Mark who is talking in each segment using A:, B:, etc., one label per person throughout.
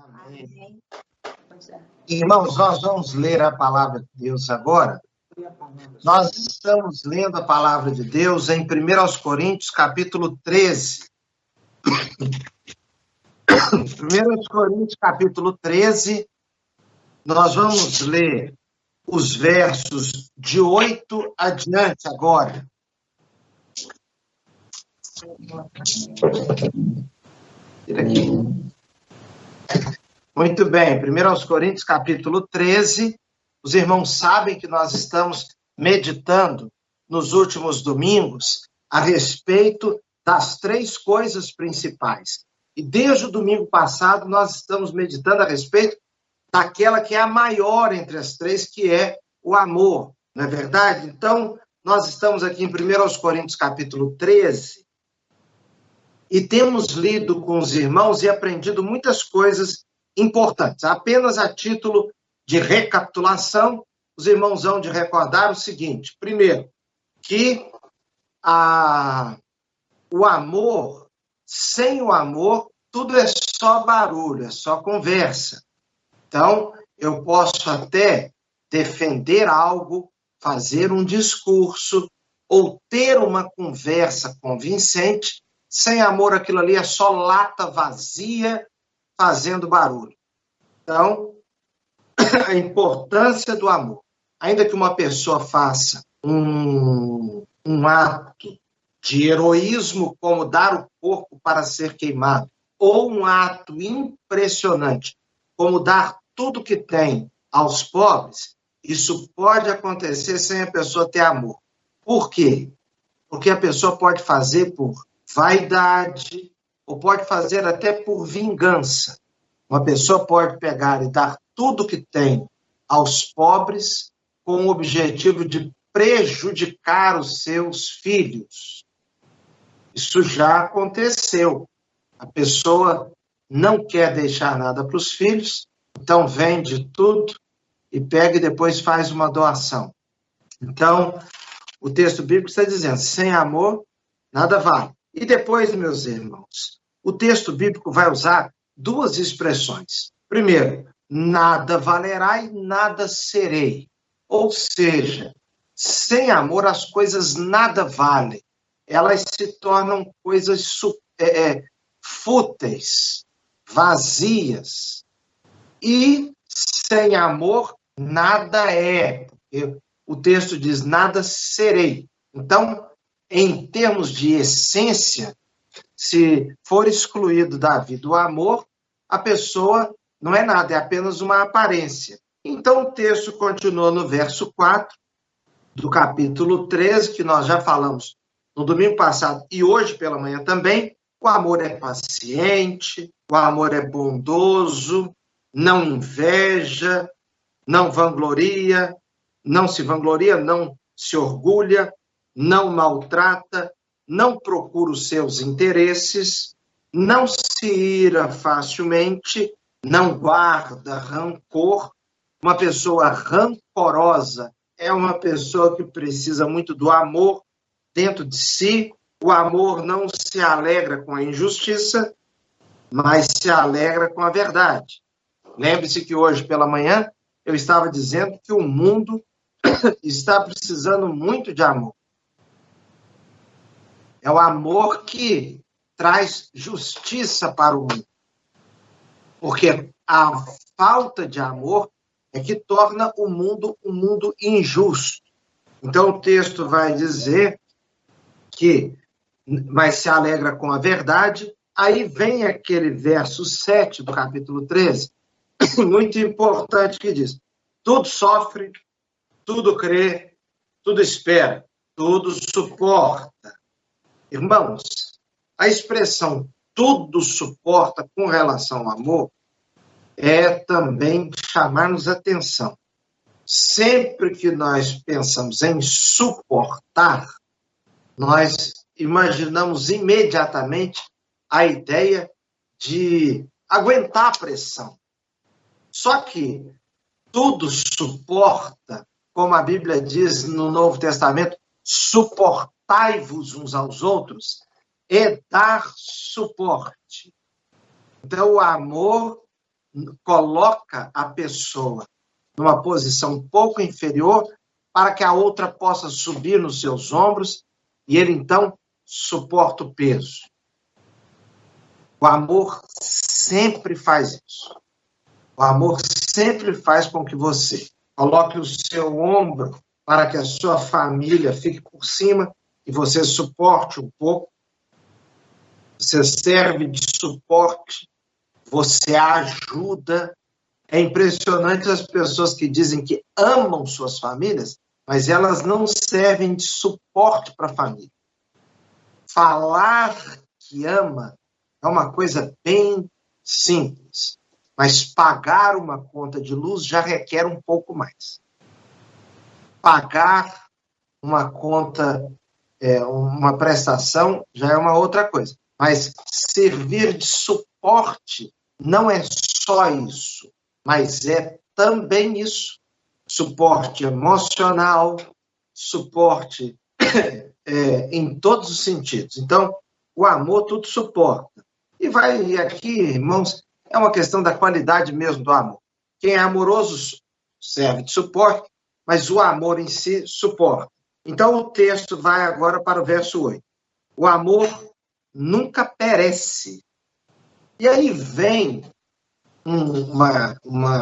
A: Amém.
B: Amém. Pois é.
A: Irmãos, nós vamos ler a palavra de Deus agora. Nós estamos lendo a palavra de Deus em 1 Coríntios, capítulo 13. 1 Coríntios, capítulo 13, nós vamos ler os versos de 8 adiante agora. Tira aqui. Muito bem, 1 Coríntios, capítulo 13. Os irmãos sabem que nós estamos meditando nos últimos domingos a respeito das três coisas principais. E desde o domingo passado nós estamos meditando a respeito daquela que é a maior entre as três, que é o amor, não é verdade? Então, nós estamos aqui em 1 Coríntios, capítulo 13, e temos lido com os irmãos e aprendido muitas coisas importantes. Apenas a título de recapitulação, os irmãos vão de recordar o seguinte: primeiro, que o amor, sem o amor, tudo é só barulho, é só conversa. Então, eu posso até defender algo, fazer um discurso ou ter uma conversa convincente. Sem amor, aquilo ali é só lata vazia fazendo barulho. Então, a importância do amor. Ainda que uma pessoa faça um ato de heroísmo, como dar o corpo para ser queimado, ou um ato impressionante, como dar tudo que tem aos pobres, isso pode acontecer sem a pessoa ter amor. Por quê? Porque a pessoa pode fazer por vaidade, ou pode fazer até por vingança. Uma pessoa pode pegar e dar tudo que tem aos pobres com o objetivo de prejudicar os seus filhos. Isso já aconteceu. A pessoa não quer deixar nada para os filhos, então vende tudo e pega e depois faz uma doação. Então, o texto bíblico está dizendo, sem amor, nada vale. E depois, meus irmãos, o texto bíblico vai usar duas expressões. Primeiro, nada valerá e nada serei. Ou seja, sem amor as coisas nada valem. Elas se tornam coisas fúteis, vazias. E sem amor nada é. O texto diz, nada serei. Então, em termos de essência, se for excluído da vida o amor, a pessoa não é nada, é apenas uma aparência. Então, o texto continua no verso 4 do capítulo 13, que nós já falamos no domingo passado e hoje pela manhã também. O amor é paciente, o amor é bondoso, não inveja, não vangloria, não se orgulha, não maltrata, não procura os seus interesses, não se ira facilmente, não guarda rancor. Uma pessoa rancorosa é uma pessoa que precisa muito do amor dentro de si. O amor não se alegra com a injustiça, mas se alegra com a verdade. Lembre-se que hoje pela manhã eu estava dizendo que o mundo está precisando muito de amor. É o amor que traz justiça para o mundo. Porque a falta de amor é que torna o mundo um mundo injusto. Então o texto vai dizer que mas se alegra com a verdade. Aí vem aquele verso 7 do capítulo 13, muito importante, que diz, tudo sofre, tudo crê, tudo espera, tudo suporta. Irmãos, a expressão tudo suporta com relação ao amor é também chamar-nos atenção. Sempre que nós pensamos em suportar, nós imaginamos imediatamente a ideia de aguentar a pressão. Só que tudo suporta, como a Bíblia diz no Novo Testamento, suportai-vos uns aos outros, é dar suporte. Então, o amor coloca a pessoa numa posição um pouco inferior para que a outra possa subir nos seus ombros e ele, então, suporta o peso. O amor sempre faz isso. O amor sempre faz com que você coloque o seu ombro para que a sua família fique por cima e você suporte um pouco. Você serve de suporte, você ajuda. É impressionante as pessoas que dizem que amam suas famílias, mas elas não servem de suporte para a família. Falar que ama é uma coisa bem simples, mas pagar uma conta de luz já requer um pouco mais. Pagar uma conta, uma prestação, já é uma outra coisa. Mas servir de suporte não é só isso, mas é também isso. Suporte emocional, suporte em todos os sentidos. Então, o amor tudo suporta. E aqui, irmãos, é uma questão da qualidade mesmo do amor. Quem é amoroso serve de suporte, mas o amor em si suporta. Então, o texto vai agora para o verso 8. O amor nunca perece. E aí vem uma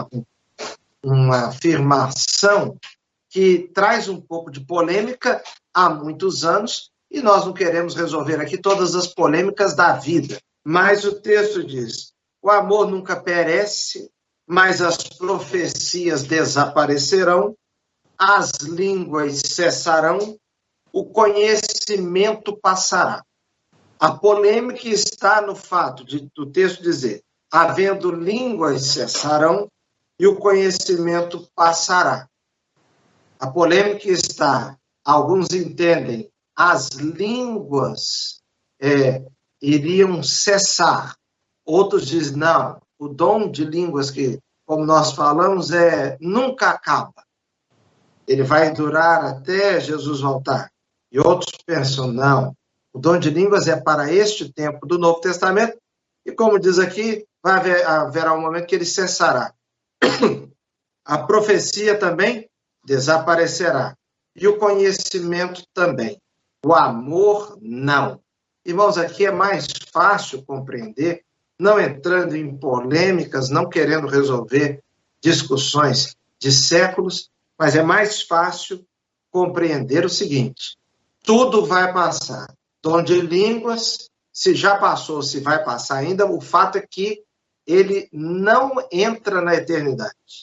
A: afirmação que traz um pouco de polêmica há muitos anos, e nós não queremos resolver aqui todas as polêmicas da vida. Mas o texto diz: o amor nunca perece, mas as profecias desaparecerão, as línguas cessarão, o conhecimento passará. A polêmica está no fato do texto dizer: havendo línguas cessarão e o conhecimento passará. A polêmica está, alguns entendem, as línguas iriam cessar. Outros dizem, não, o dom de línguas que, como nós falamos, nunca acaba. Ele vai durar até Jesus voltar. E outros pensam, não, o dom de línguas é para este tempo do Novo Testamento, e como diz aqui, haverá um momento que ele cessará. A profecia também desaparecerá. E o conhecimento também. O amor, não. Irmãos, aqui é mais fácil compreender, não entrando em polêmicas, não querendo resolver discussões de séculos, mas é mais fácil compreender o seguinte: tudo vai passar. Dom de línguas, se já passou, se vai passar ainda, o fato é que ele não entra na eternidade.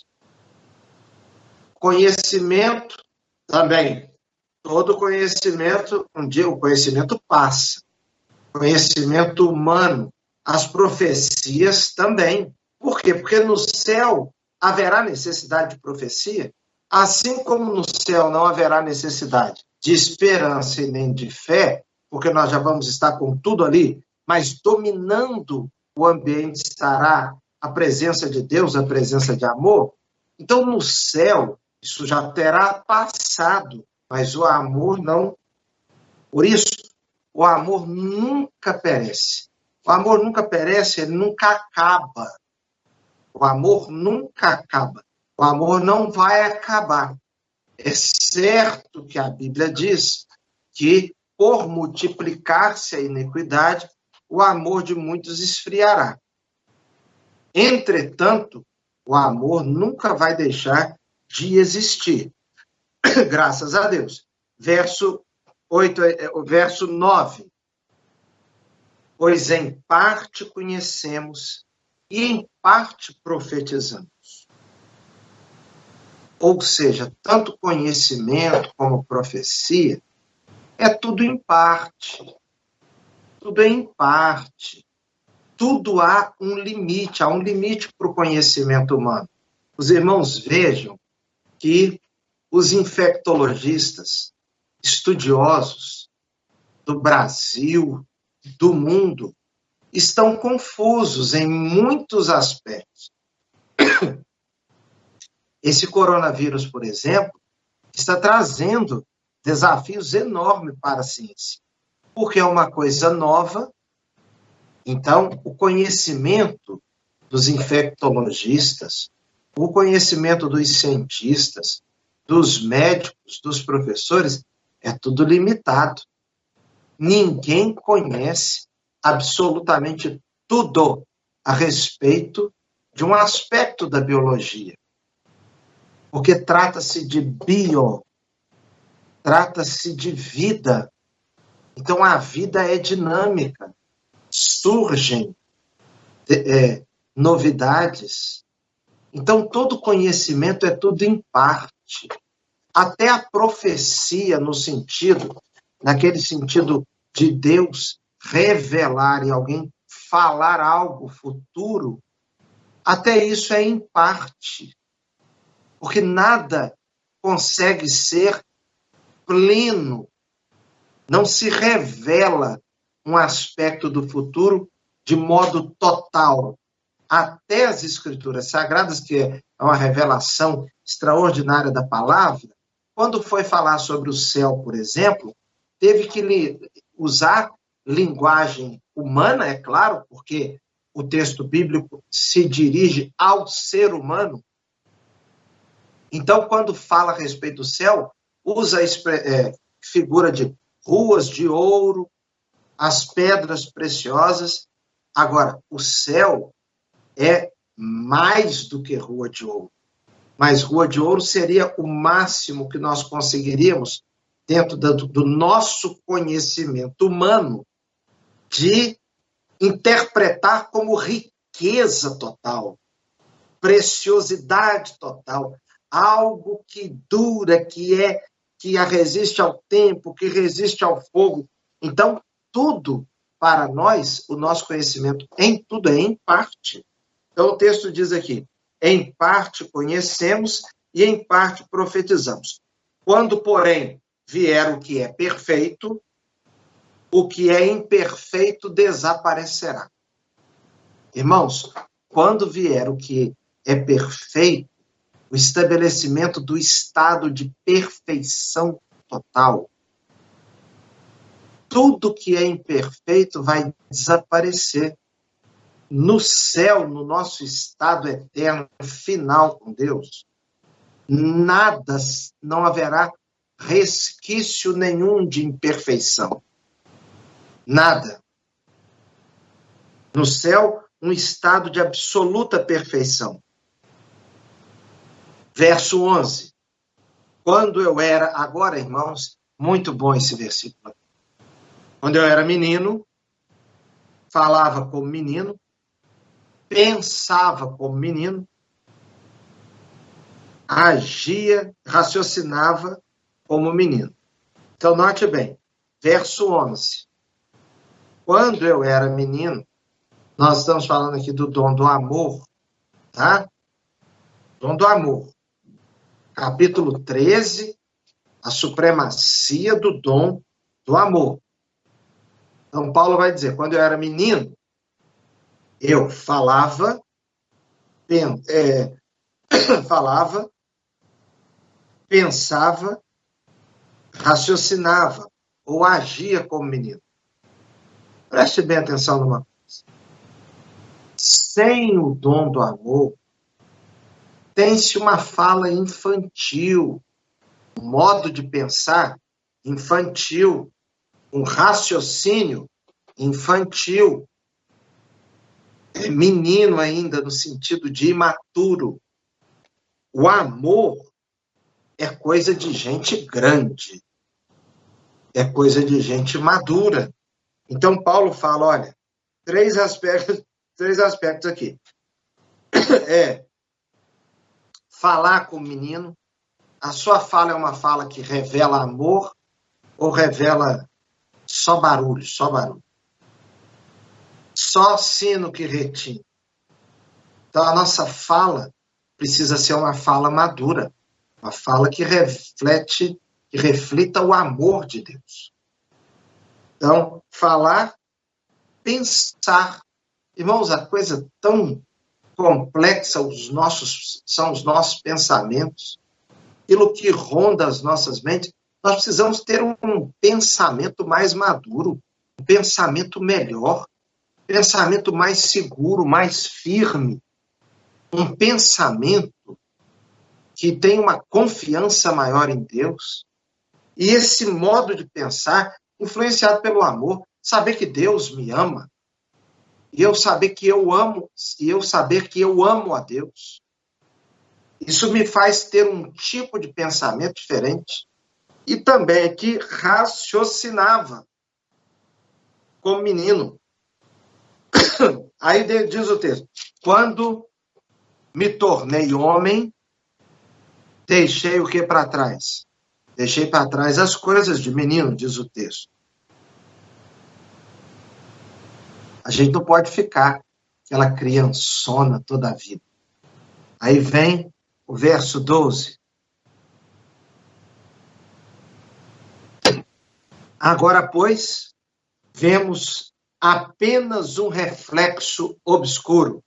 A: Conhecimento também. Todo conhecimento, um dia o conhecimento passa. Conhecimento humano, as profecias também. Por quê? Porque no céu haverá necessidade de profecia, assim como no céu não haverá necessidade de esperança e nem de fé, porque nós já vamos estar com tudo ali, mas dominando o ambiente estará a presença de Deus, a presença de amor. Então, no céu, isso já terá passado, mas o amor não. Por isso, o amor nunca perece. O amor nunca perece, ele nunca acaba. O amor nunca acaba. O amor não vai acabar. É certo que a Bíblia diz que, por multiplicar-se a iniquidade, o amor de muitos esfriará. Entretanto, o amor nunca vai deixar de existir. Graças a Deus. Verso 9. Pois em parte conhecemos e em parte profetizamos. Ou seja, tanto conhecimento como profecia é tudo em parte. Tudo é em parte. Tudo há um limite para o conhecimento humano. Os irmãos vejam que os infectologistas, estudiosos do Brasil, do mundo, estão confusos em muitos aspectos. Esse coronavírus, por exemplo, está trazendo desafios enormes para a ciência, porque é uma coisa nova. Então, o conhecimento dos infectologistas, o conhecimento dos cientistas, dos médicos, dos professores, é tudo limitado. Ninguém conhece absolutamente tudo a respeito de um aspecto da biologia. Porque trata-se de trata-se de vida. Então, a vida é dinâmica. Surgem novidades. Então, todo conhecimento é tudo em parte. Até a profecia, naquele sentido de Deus revelar e alguém falar algo futuro, até isso é em parte. Porque nada consegue ser pleno. Não se revela um aspecto do futuro de modo total. Até as Escrituras Sagradas, que é uma revelação extraordinária da palavra, quando foi falar sobre o céu, por exemplo, teve que usar linguagem humana, é claro, porque o texto bíblico se dirige ao ser humano. Então, quando fala a respeito do céu, usa a figura de ruas de ouro, as pedras preciosas. Agora, o céu é mais do que rua de ouro. Mas rua de ouro seria o máximo que nós conseguiríamos, dentro do nosso conhecimento humano, de interpretar como riqueza total, preciosidade total, algo que dura, que resiste ao tempo, que resiste ao fogo. Então, tudo, para nós, o nosso conhecimento em tudo é em parte. Então, o texto diz aqui, em parte conhecemos e em parte profetizamos. Quando, porém, vier o que é perfeito, o que é imperfeito desaparecerá. Irmãos, quando vier o que é perfeito, o estabelecimento do estado de perfeição total, tudo que é imperfeito vai desaparecer. No céu, no nosso estado eterno, final com Deus, nada, não haverá resquício nenhum de imperfeição. Nada. No céu, um estado de absoluta perfeição. Verso 11. Quando eu era... Agora, irmãos, muito bom esse versículo. Quando eu era menino, falava como menino, pensava como menino, agia, raciocinava como menino. Então, note bem, verso 11. Quando eu era menino, nós estamos falando aqui do dom do amor, tá? Dom do amor. Capítulo 13, a supremacia do dom do amor. Então, Paulo vai dizer, quando eu era menino, eu falava, pensava, raciocinava, ou agia como menino. Preste bem atenção numa coisa. Sem o dom do amor, tem-se uma fala infantil, um modo de pensar infantil, um raciocínio infantil, menino ainda, no sentido de imaturo. O amor é coisa de gente grande, é coisa de gente madura. Então, Paulo fala, olha, três aspectos aqui. Falar com o menino, a sua fala é uma fala que revela amor ou revela só barulho, só barulho. Só sino que retinha. Então, a nossa fala precisa ser uma fala madura, uma fala que reflita o amor de Deus. Então, falar, pensar. Irmãos, a coisa tão complexa são os nossos pensamentos, aquilo que ronda as nossas mentes. Nós precisamos ter um pensamento mais maduro, um pensamento melhor. pensamento mais seguro, mais firme, um pensamento que tem uma confiança maior em Deus. E esse modo de pensar, influenciado pelo amor, saber que Deus me ama, e eu saber que eu amo, e eu saber que eu amo a Deus. Isso me faz ter um tipo de pensamento diferente. E também que raciocinava como menino. Aí diz o texto: quando me tornei homem, deixei o que para trás? Deixei para trás as coisas de menino, diz o texto. A gente não pode ficar aquela criançona toda a vida. Aí vem o verso 12. Agora, pois, vemos apenas um reflexo obscuro,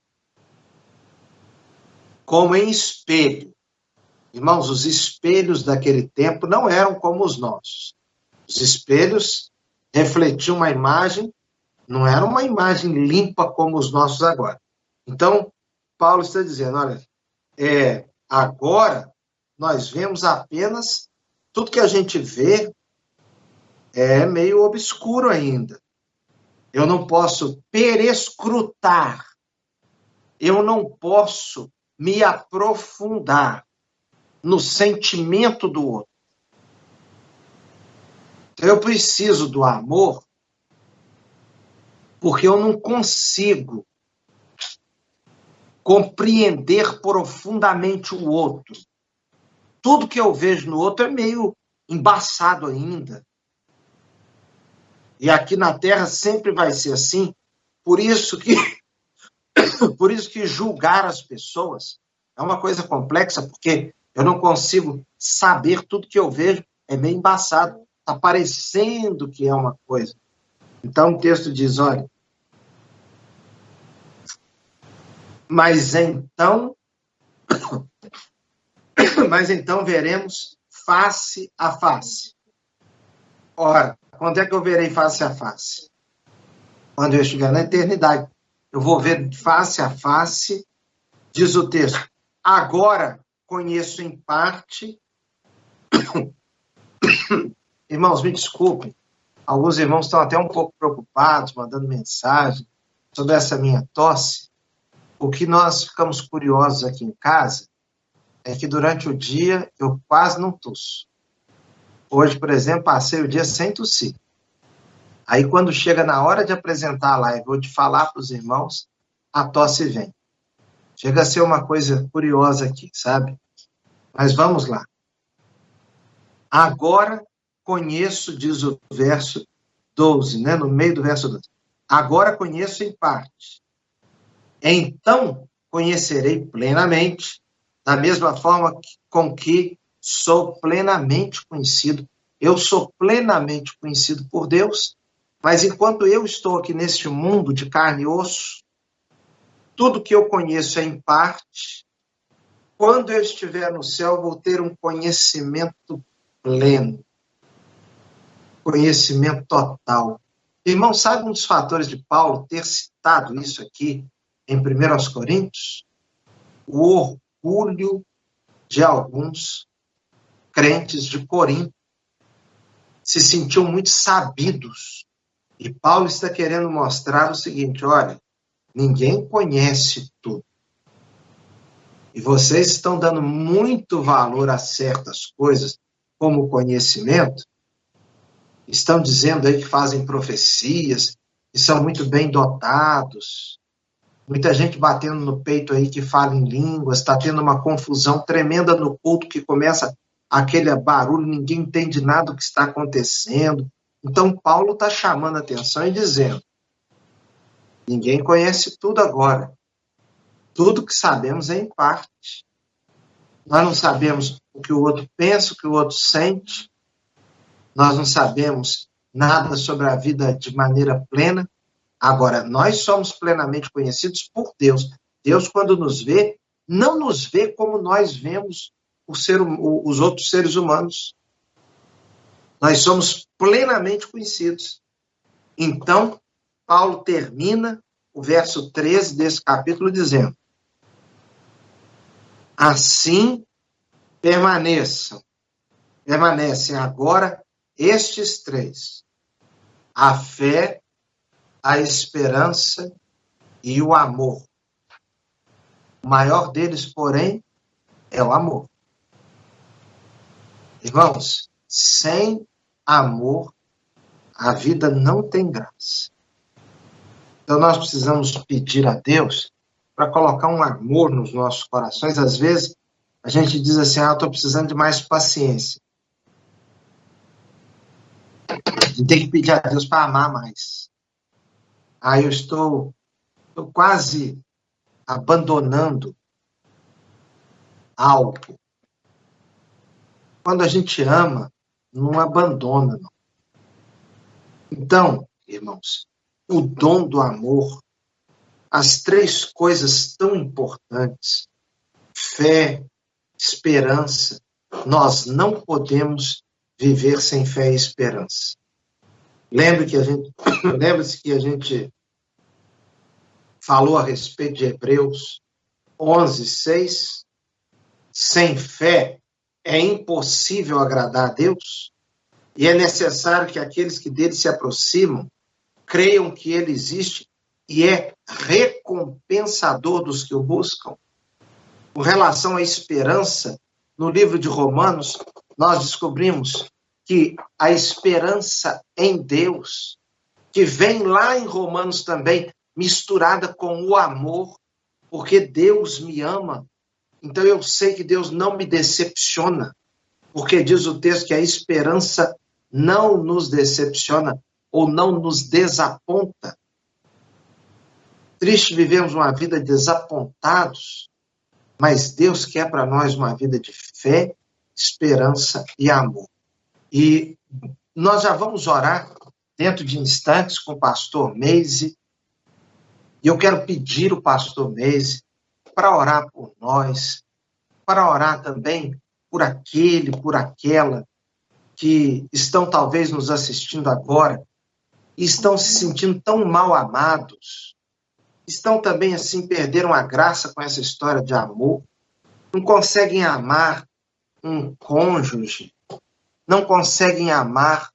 A: como em espelho. Irmãos, os espelhos daquele tempo não eram como os nossos. Os espelhos refletiam uma imagem, não era uma imagem limpa como os nossos agora. Então, Paulo está dizendo, olha, agora nós vemos apenas, tudo que a gente vê é meio obscuro ainda. Eu não posso perescrutar, eu não posso me aprofundar no sentimento do outro. Eu preciso do amor porque eu não consigo compreender profundamente o outro. Tudo que eu vejo no outro é meio embaçado ainda. E aqui na Terra sempre vai ser assim. Por isso que julgar as pessoas é uma coisa complexa, porque eu não consigo saber tudo que eu vejo, é meio embaçado. Está parecendo que é uma coisa. Então o texto diz, olha, mas então veremos face a face. Ora, quando é que eu verei face a face? Quando eu estiver na eternidade. Eu vou ver face a face, diz o texto. Agora conheço em parte. Irmãos, me desculpem. Alguns irmãos estão até um pouco preocupados, mandando mensagem sobre essa minha tosse. O que nós ficamos curiosos aqui em casa é que durante o dia eu quase não tosso. Hoje, por exemplo, passei o dia sem tossir. Aí, quando chega na hora de apresentar a live ou de falar para os irmãos, a tosse vem. Chega a ser uma coisa curiosa aqui, sabe? Mas vamos lá. Agora conheço, diz o verso 12, né? No meio do verso 12. Agora conheço em parte. Então conhecerei plenamente, da mesma forma com que sou plenamente conhecido. Eu sou plenamente conhecido por Deus, mas enquanto eu estou aqui neste mundo de carne e osso, tudo que eu conheço é em parte. Quando eu estiver no céu, vou ter um conhecimento pleno, conhecimento total. Irmão, sabe um dos fatores de Paulo ter citado isso aqui em 1 Coríntios? O orgulho de alguns crentes de Corinto se sentiam muito sabidos. E Paulo está querendo mostrar o seguinte, olha, ninguém conhece tudo. E vocês estão dando muito valor a certas coisas, como o conhecimento, estão dizendo aí que fazem profecias, que são muito bem dotados, muita gente batendo no peito aí que fala em línguas, está tendo uma confusão tremenda no culto que começa aquele barulho, ninguém entende nada do que está acontecendo. Então Paulo está chamando a atenção e dizendo, ninguém conhece tudo agora. Tudo que sabemos é em parte. Nós não sabemos o que o outro pensa, o que o outro sente. Nós não sabemos nada sobre a vida de maneira plena. Agora, nós somos plenamente conhecidos por Deus. Deus, quando nos vê, não nos vê como nós vemos os outros seres humanos. Nós somos plenamente conhecidos. Então, Paulo termina o verso 13 desse capítulo, dizendo: assim permanecem agora estes três: a fé, a esperança e o amor. O maior deles, porém, é o amor. Irmãos, sem amor, a vida não tem graça. Então, nós precisamos pedir a Deus para colocar um amor nos nossos corações. Às vezes, a gente diz assim: eu estou precisando de mais paciência. A gente tem que pedir a Deus para amar mais. Eu estou quase abandonando algo. Quando a gente ama, não abandona, não. Então, irmãos, o dom do amor, as três coisas tão importantes, fé, esperança, nós não podemos viver sem fé e esperança. Lembre-se que a gente falou a respeito de Hebreus 11:6. Sem fé é impossível agradar a Deus, e é necessário que aqueles que dele se aproximam creiam que ele existe e é recompensador dos que o buscam. Com relação à esperança, no livro de Romanos, nós descobrimos que a esperança em Deus, que vem lá em Romanos também, misturada com o amor, porque Deus me ama, então eu sei que Deus não me decepciona, porque diz o texto que a esperança não nos decepciona ou não nos desaponta. Triste vivemos uma vida desapontados, mas Deus quer para nós uma vida de fé, esperança e amor. E nós já vamos orar dentro de instantes com o pastor Meise, e eu quero pedir o pastor Meise para orar por nós, para orar também por aquele, por aquela que estão talvez nos assistindo agora e estão se sentindo tão mal amados, estão também assim, perderam a graça com essa história de amor, não conseguem amar um cônjuge, não conseguem amar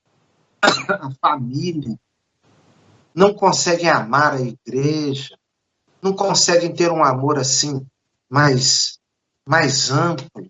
A: a família, não conseguem amar a igreja, não conseguem ter um amor assim mais amplo.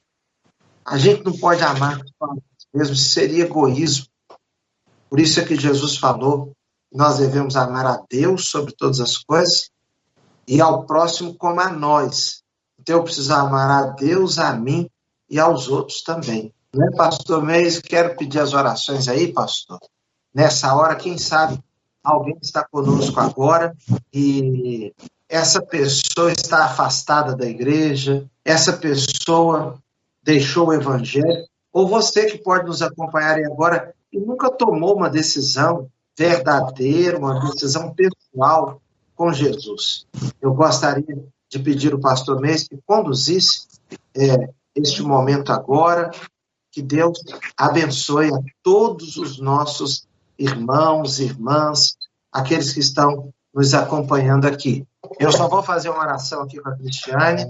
A: A gente não pode amar mesmo, seria egoísmo. Por isso é que Jesus falou, nós devemos amar a Deus sobre todas as coisas e ao próximo como a nós. Então eu preciso amar a Deus, a mim e aos outros também. Né, pastor Meis? Quero pedir as orações aí, pastor. Nessa hora, quem sabe alguém está conosco agora e essa pessoa está afastada da igreja, essa pessoa deixou o evangelho, ou você que pode nos acompanhar aí agora e nunca tomou uma decisão verdadeira, uma decisão pessoal com Jesus. Eu gostaria de pedir ao pastor Meis que conduzisse este momento agora, que Deus abençoe a todos os nossos irmãos, irmãs, aqueles que estão nos acompanhando aqui. Eu só vou fazer uma oração aqui com a Cristiane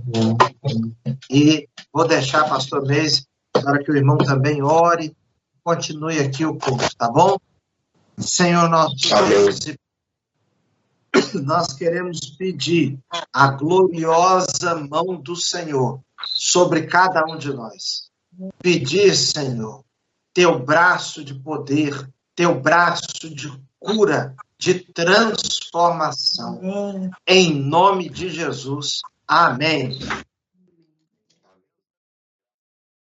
A: e vou deixar, pastor Meis, para que o irmão também ore, continue aqui o culto, tá bom? Senhor nosso Deus, nós queremos pedir a gloriosa mão do Senhor sobre cada um de nós. Pedir, Senhor, teu braço de poder, teu braço de cura, de transformação. Em nome de Jesus. Amém.